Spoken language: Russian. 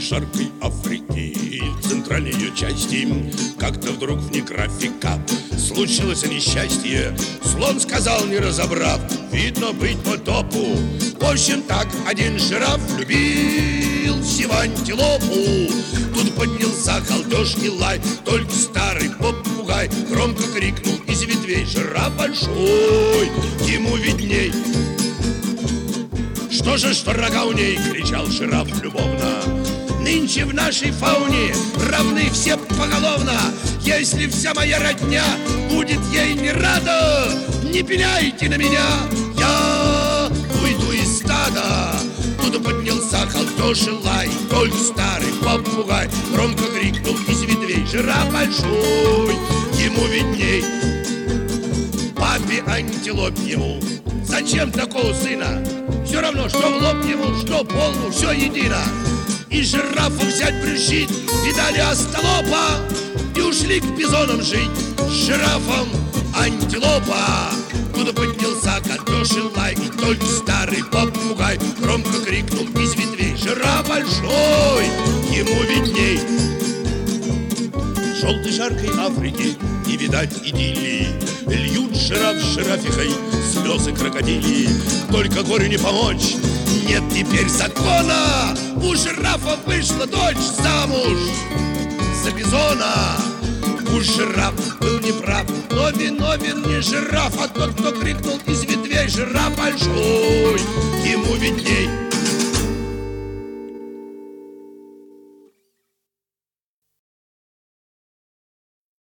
жаркой Африки, в центральной ее части, как-то вдруг вне графика случилось несчастье. Слон сказал, не разобрав: видно быть потопу. В общем, так один жираф влюбился в антилопу. Тут поднялся халдеж и лай, только старый попугай громко крикнул из ветвей: жираф большой, ему видней. Что же, что рога у ней, кричал жираф любовно. Нынче в нашей фауне равны все поголовно. Если вся моя родня будет ей не рада, не пеняйте на меня, я уйду из стада. Тут поднялся халдеж и лай, только старый попугай громко крикнул из ветвей: жираф большой, ему видней. Папе антилопьему: зачем такого сына? Все равно, что в лоб ему, что полну, все едино. И жирафу взять брюшит, видали остолопа, и ушли к бизонам жить с жирафом антилопа. Туда поднялся халдеж и лай, и только старый попугай громко крикнул из ветвей: жираф большой, ему видней. В желтой жаркой Африке не видать идиллии, льют жираф с жирафихой слезы крокодилии. Только горю не помочь, нет теперь закона. У жирафа вышла дочь замуж за бизона. Уж жираф был неправ, но виновен не жираф, а тот, кто крикнул из ветвей: жираф большой, ему видней.